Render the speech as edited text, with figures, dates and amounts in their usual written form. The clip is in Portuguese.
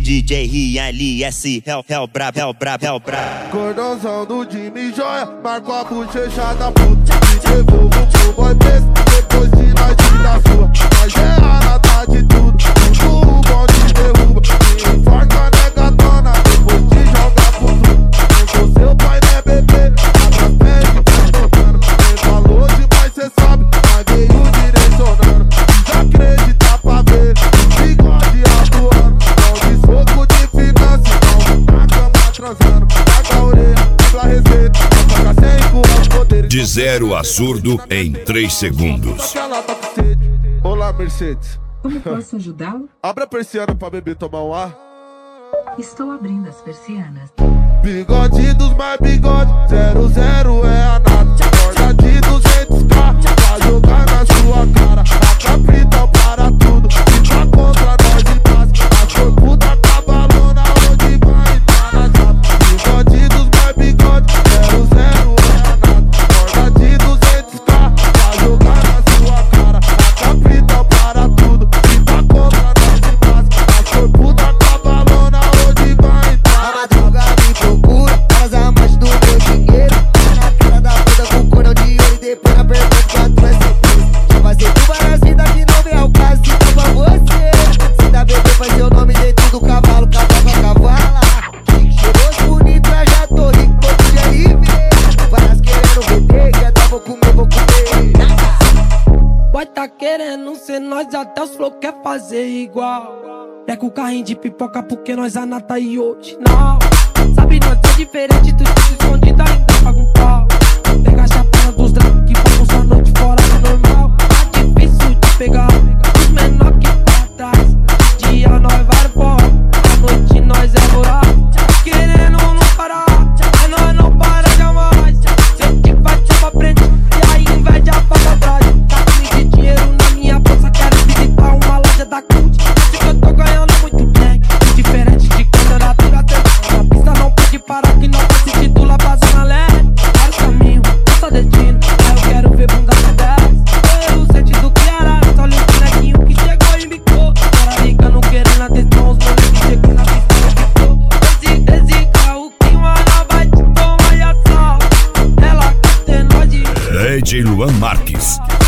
DJ RLS, Hell brabo. Cordãozão do Jimmy Joia, marco a bochecha da puta. Te devolvo pro boy preso, depois de nós tira a sua. Mas é a nata de tudo, o bom te derruba. Me enforca negatona, depois de jogar pro tudo. Eu sou seu pai, né bebê, abra pé e vai tocando. Quem falou demais cê sabe, mas veio direcionando. Desacredita pra ver, bigode atuando. Não de soco de finança, não na cama transando. Paga a orelha, pela receita, paga sem com poder. De 0 a surdo em 3 segundos. Olá, Mercedes. Como posso ajudá-lo? Abre a persiana pra bebê tomar um ar. Estou abrindo as persianas. Bigode dos mais bigode, 00 é a nata. Corda de 200k, pra jogar na sua cara. A capital para tudo, fica contra nós e passa. A corpo da cavalona, onde vai entrar na chapa. Bigode dos mais bigode, 00 é a nata. Corda de 200k, pra jogar na sua cara. A capital para tudo, fica contra nós e passa. A corpo da cavalona, onde vai entrar na chapa. Me procura, elas amantes do meu dinheiro. Na cara da puta com cordão de ouro e depois na pergunta quanto é certeza. Já fazer tu várias vidas que não vem ao caso, se tá pra você. Se dá bebê faz seu nome dentro do cavalo, cavala. Chique, cheiroso, bonito, eu já tô rico, todo dia aí ver. Várias querendo beber, quer dar, vou comer. Boy tá querendo ser nós, até os flow quer fazer igual. Pega o carrinho de pipoca porque nós anata e hoje não. Sabe, nós é diferente, tu fica escondido ainda paga um pau. Pega a chapinha dos dragos que bagunça a noite fora do normal. Tá difícil de pegar os menor que tá atrás. De dia nós vai fora, à noite nós é voraz. Tá querendo não parar, mas nós não para jamais. Seu que vai te pra frente e aí inveja pra trás. Tá com de dinheiro na minha bolsa, quero visitar uma loja da Cult. Acho que eu tô ganhando muito bem, diferente de quando era dura até. Na pista não pode parar que não vai se titular pra zona leste. Vários caminhos, só destino, aí eu quero ver bunda de 10. Eu sente do que era, só olha o bonequinho que chegou e bicou. Cara rica não querendo atenção, os moleques que chegou na pista e ficou. Esse carro que uma vai te tomar e assar. Ela quer ter nós de DJ Luan Marques.